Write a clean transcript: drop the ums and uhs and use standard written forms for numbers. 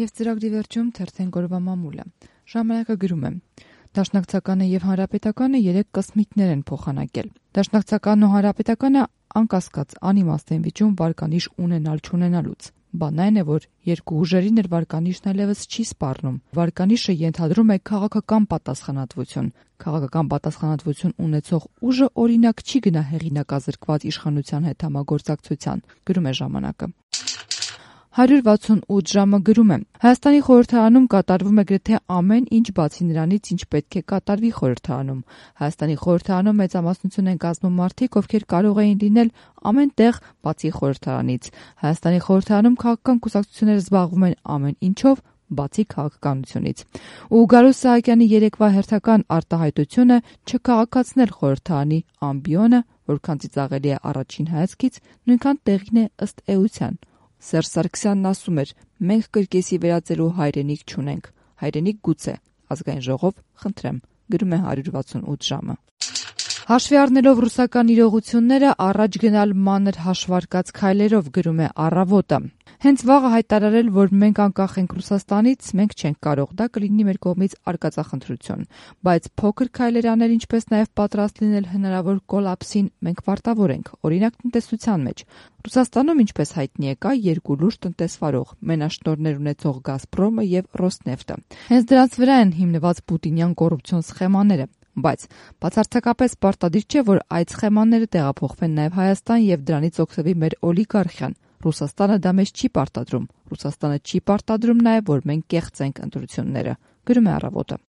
Եվ ծրագրի վերջում թերթեն օրվա մամուլը։ Ժամանակը գրում է. Դաշնակցականը եւ հանրապետականը 3 կսմիկներ են փոխանակել։ Դաշնակցականն ու հանրապետականը անկասկած անիմաստ են վիճում վարկանիշ ունենալ-չունենալուց։ Բանն այն է, որ երկու ուժերին էր վարկանիշն այլևս չի սպառնում։ Վարկանիշը ենթադրում է քաղաքական պատասխանատվություն։ Քաղաքական պատասխանատվություն ունեցող ուժը օրինակ չի գնա հեղինակազրկված իշխանության հետ համագործակցության, գրում է ժամանակը։ 168 ժամը գրում է. Հայաստանի խորհրդարանում կատարվում է գրեթե ամեն ինչ բացի նրանից, ինչ պետք է կատարվի խորհրդարանում։ Հայաստանի խորհրդարանում մեծամասնություն են կազմում մարդիկ, ովքեր կարող էին լինել ամեն տեղ բացի խորհրդարանից։ Հայաստանի խորհրդարանում քաղաքական կուսակցությունները զբաղվում են ամեն ինչով բացի քաղաքականությունից։ Ու Գարուս Սահակյանի երեկվա հերթական արտահայտությունը չքաղաքացնել խորհրդարանի ամբիոնը, որքան ծիծաղելի է առաջին հայացքից, նույնքան տեղին է ըստ էության։ Սերժ Սարգսյանն ասում էր. մենք կրկեսի վերածելու հայրենիք չունենք, հայրենիք գուցե, ազգային ժողով խնդրեմ, գրում է 168 ժամը։ Հաշվի առնելով ռուսական իրողությունները առաջ գնալ մանր հաշվարկած քայլերով, գրում է Առավոտը։ Հենց վաղը հայտարարել, որ մենք անկախ ենք Ռուսաստանից, մենք չենք կարող, դա կլինի մեր կողմից արկածախնդրություն, բայց փոքր քայլեր անել, ինչպես նաև պատրաստ լինել հնարավոր կոլապսին, մենք պարտավոր ենք, օրինակ տնտեսության մեջ։ Ռուսաստանում, ինչպես հայտնի է, կա երկու լուրջ տնտեսվարող՝ մենաշնորհներ ունեցող Գազպրոմը եւ Ռոսնեֆտը։ Հենց դրանց վրա են հիմնված պուտինյան կոռուպցիոն սխեմաները։ Բայց բացարձակապես պարտադիր չէ, որ այդ սխեմաները տեղափոխվեն նաև Հայաստան եւ դրանից օգտվի մեր օլիգարխիան։ Ռուսաստանը դա մեզ չի պարտադրում։ Ռուսաստանը չի պարտադրում նաև, որ մենք կեղծենք ընտրությունները, գրում է Առավոտը։